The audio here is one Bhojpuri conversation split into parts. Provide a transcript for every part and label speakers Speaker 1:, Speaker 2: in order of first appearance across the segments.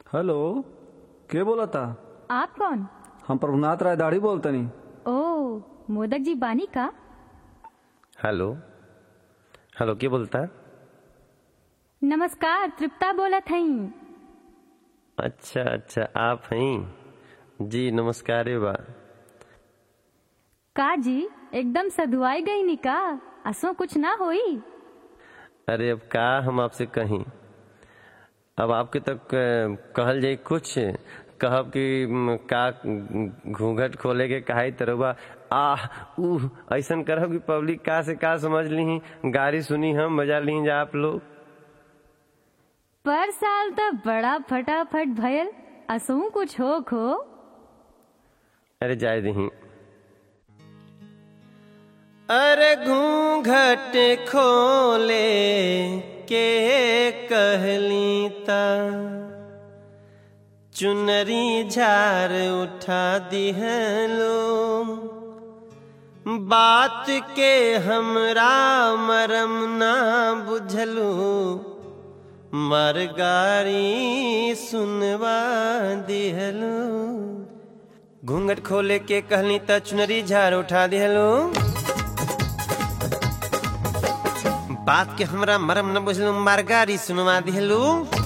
Speaker 1: हेलो, के बोला था?
Speaker 2: आप कौन?
Speaker 1: हम प्रभुनाथ राय दाढ़ी बोलतनी।
Speaker 2: ओ, मोदक जी बानी का?
Speaker 3: हेलो हेलो, के बोलता?
Speaker 2: नमस्कार, तृप्ता बोलत हई।
Speaker 3: अच्छा अच्छा, आप हैं जी। नमस्कार बा।
Speaker 2: का जी एकदम सधुआई गई नी का? असो कुछ ना होई?
Speaker 3: अरे अब का हम आपसे कहीं, अब आपके तक कहल जाए कुछ कहब कि का घूंघट खोले के कहाई तरवा ऐसन करब कि पब्लिक का से का समझ ली, गाड़ी सुनी हम मजा ली जा आप लोग।
Speaker 2: पर साल तो बड़ा फटाफट भयल, असो कुछ हो खो।
Speaker 3: अरे जाए दही। अरे घूंघट खोले के कहली ता चुनरी झार उठा दिहलो, बात के हमरा मरम ना बुझलू, मरगारी सुनवा दिहलो। घूंघट खोले के कहली ता चुनरी झार उठा दिहलो, बात के हमरा मरम न बुझलू, मरगारी सुनवा दिहलो।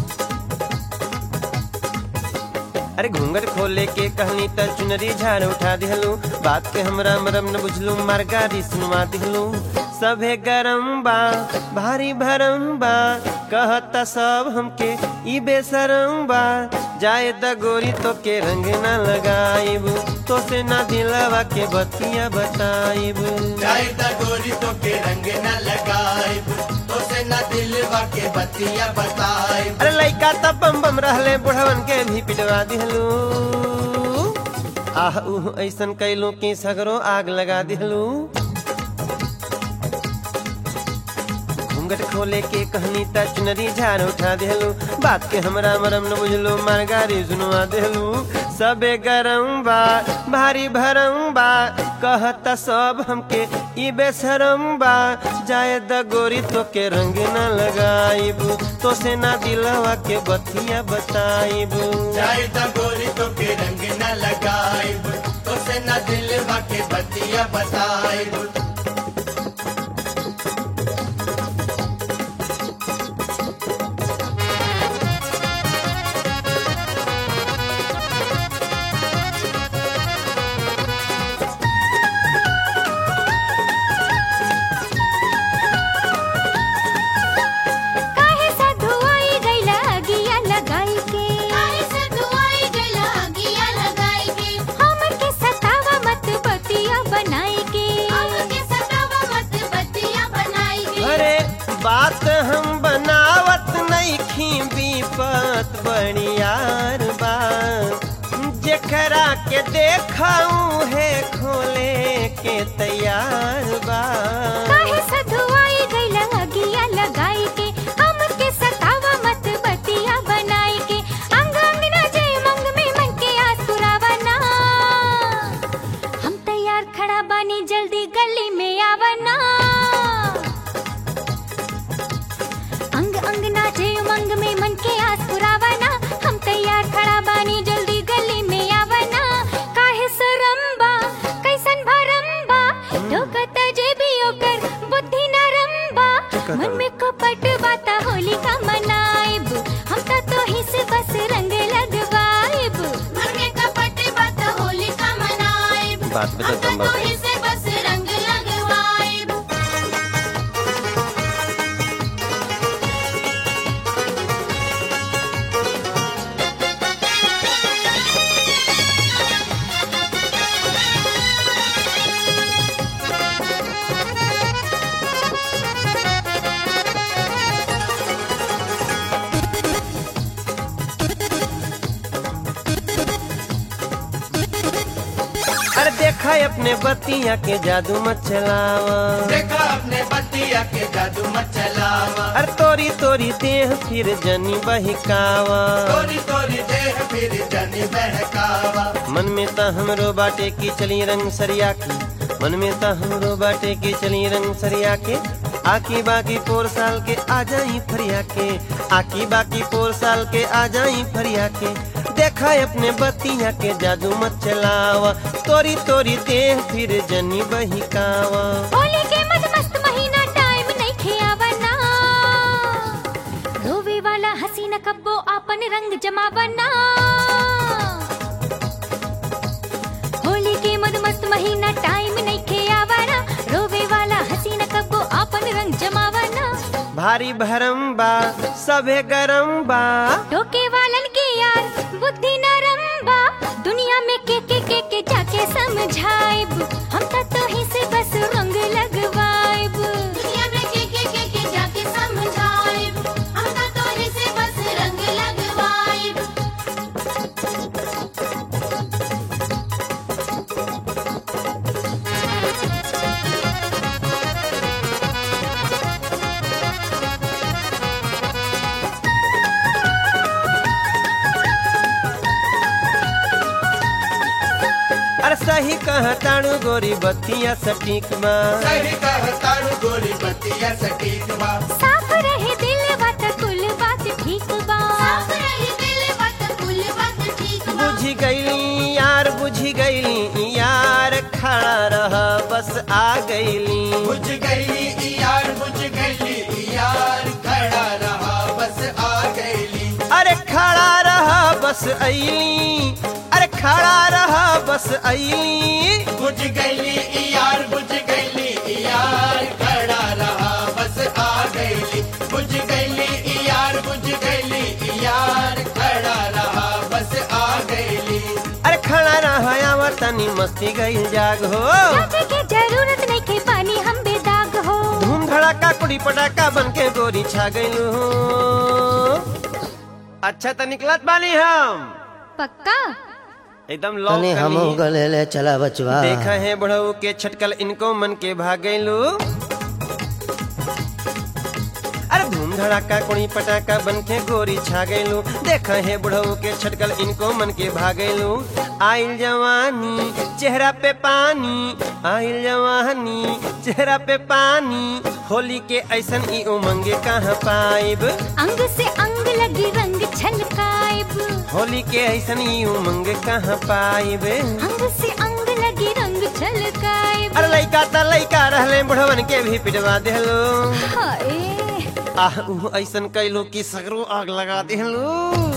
Speaker 3: अरे घूंघट खोले के कहनी त चुनरी झाड़ उठा दिहलू, बात के हमरा मरम न बुझलू, मरगारी सुनवा दिहलू। सभे गरम बा भारी भरम बा, कहता सब हमके ई बेसरम बा। जाए द गोरी तो के रंग न लगाइब, तो से ना दिलवा के बतिया बताइब।
Speaker 4: जाए द गोरी तो के रंग न लगाइब, तो से ना दिलवा के बतिया बताइब।
Speaker 3: अरे लइका तब बम बम रहले, बुढ़वन के भी पिटवा दिहलू। आह उह ऐसन कैलू कि सगरो आग लगा दिहलू। घूंघट खोले के कहनी त चुनरी झाड़ उठा दिहलू, बात के हमरा मरम न बुझलू, मरगारी सुनवा दिहलू। सबे गरम बा भारी भरम बा, कहता सब हमके ई बेशरम बा। जाए द गोरी तो के रंग न लगाइब, तो से ना दिलवा के बतिया बताइब।
Speaker 4: जाए द गोरी तो के रंग न लगाइब, तो से ना दिलवा के बतिया बताइब।
Speaker 3: बात हम बनावत नहीं खी, विपत बड़ियार बा। जेकरा के देखाऊं है खोले के तैयार बा।
Speaker 2: काहे सधुआई गइला अगिया लगाई के, हमके सतावा मत बतिया बनाई के। अंग अंग ना जे मंग में मन के आसुरावा ना, हम तैयार खड़ा बानी जल्दी गली में आवना। अंग अंग नाचे उमंग में मन के आस पुरावना, हम तैयार खड़ा बानी जल्दी गली में आवना। काहे सरम्बा कैसन भरम्बा, ठोकत जे भी ओकर बुद्धि नरम्बा। मन में कपट बाता होली का मनाइब, हम तो ही से बस रंग लगवाइब। मन में कपट बाता होली का मनाइब,
Speaker 3: बात पे तो
Speaker 2: हम तो ही से बस रंग लगवाइब।
Speaker 3: अरे देखा अपने बतिया के जादू मत चलावा,
Speaker 4: देखा अपने बतिया के जादू मत चलावा।
Speaker 3: अरे तोरी तोरी देह फिर जनी बहिकावा।
Speaker 4: तोरी तोरी देह फिर जनी बहकावा।
Speaker 3: मन में ता हमरो बाटे की चली रंग सरिया की, मन में ता हमरो बाटे की चली रंग सरिया के। आकी बाकी पोर साल के आ जाई फरिया के, आकी बाकी पोर साल के आ जाई फरिया के। देखा अपने बतिया के जादू मत चलावा, तोरी तोरी देह फिर जनी बहिकावा।
Speaker 2: होली के मद मस्त महीना टाइम नहीं खियावना, रोवे वाला हसीना कब्बो आपन रंग जमावना। होली के मद मस्त महीना टाइम नहीं खियावना, रोवे वाला हसीना कब्बो आपन रंग जमावना।
Speaker 3: भारी भरम बा सभे गरम बा,
Speaker 2: टोके वालन के यार बुद्धि नरम बा। दुनिया में के जाके समझाइब, हम तो ही से बस रंग लगवाइब।
Speaker 5: दुनिया में के जाके समझाइब, हम तो ही से बस रंग लगवाइब।
Speaker 3: अरे सही कहा ताणु गोरी बत्तियां सटीक बा,
Speaker 4: सही कहतारू गोरी बतिया सटीक बा।
Speaker 2: साफ रहे दिल बात कुल बात ठीक बा।
Speaker 5: साफ रही दिल बात कुल बात ठीक बा।
Speaker 3: बुझी गईली यार बुझी गईली यार, खड़ा रहा बस आ गईली।
Speaker 4: बुझ गई यार बुझ गई यार, खड़ा रहा बस आ गईली।
Speaker 3: अरे खड़ा रहा बस अईली, अरे खड़ा रहा बस अईली।
Speaker 4: बुझ गई यार बुझ गई यार, खड़ा रहा बस आ गईली। बुझ गई यार बुझ गई यार, खड़ा रहा बस आ गईली।
Speaker 3: अरे खड़ा रहा आवा तनी मस्ती गईल जाग हो,
Speaker 2: जाने के जरूरत नहीं के पानी हम बेदाग हो।
Speaker 3: धूम धड़ाका कुड़ी पटाका बन के गोरी छा गईलू। अच्छा तो निकलत बानी हम
Speaker 2: पक्का
Speaker 3: एकदम
Speaker 6: तनी हमहू
Speaker 3: लौक
Speaker 6: गले ले चला बचवा।
Speaker 3: देखा है बढ़ऊ के छटकल इनको मन के भागेलू। अरे धूम धड़ाका कुड़ी पटाका बन के गोरी छा गईलू। देखा है बुढ़ऊ के छटकल इनको मन के भागेलू। आइल जवानी चेहरा पे पानी, आइल जवानी चेहरा पे पानी। होली के ऐसन ई उमंगे कहाँ पाइब,
Speaker 2: अंग से अंग लगी रंग छलकाइब।
Speaker 3: होली के ऐसन ई उमंग कहाँ पाइब।
Speaker 2: अंग से अंग लगी रंग छलकाइब।
Speaker 3: अरे लइका त लइका रहले बुढ़वन के भी पिटवा देहलो।
Speaker 2: हाय
Speaker 3: आह ऐसन कैलो कि सगरो आग लगा देहलो।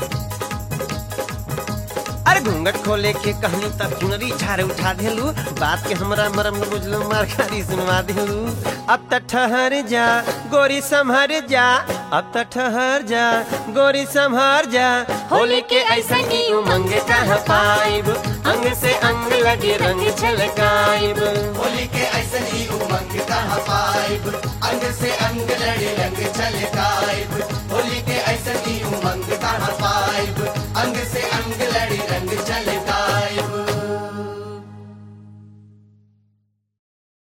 Speaker 3: अरे घूंघट खोले के कहनी तक चुनरी झारे उठा देलू। बात के हमरा मरम न बुझलो मारखारी सुनवा देलू। अब त ठहर जा गोरी संभर जा, अब त ठहर जा गोरी संभर जा। होली के ऐसन ही उमंग कहाँ पाइब, अंग से अंग लगे रंग छलकाइब।
Speaker 4: होली के ऐसन ही उमंग कहाँ पाइब, अंग से अंग लड़े रंग छलकाइब। होली के ऐसन ही उमंग कहाँ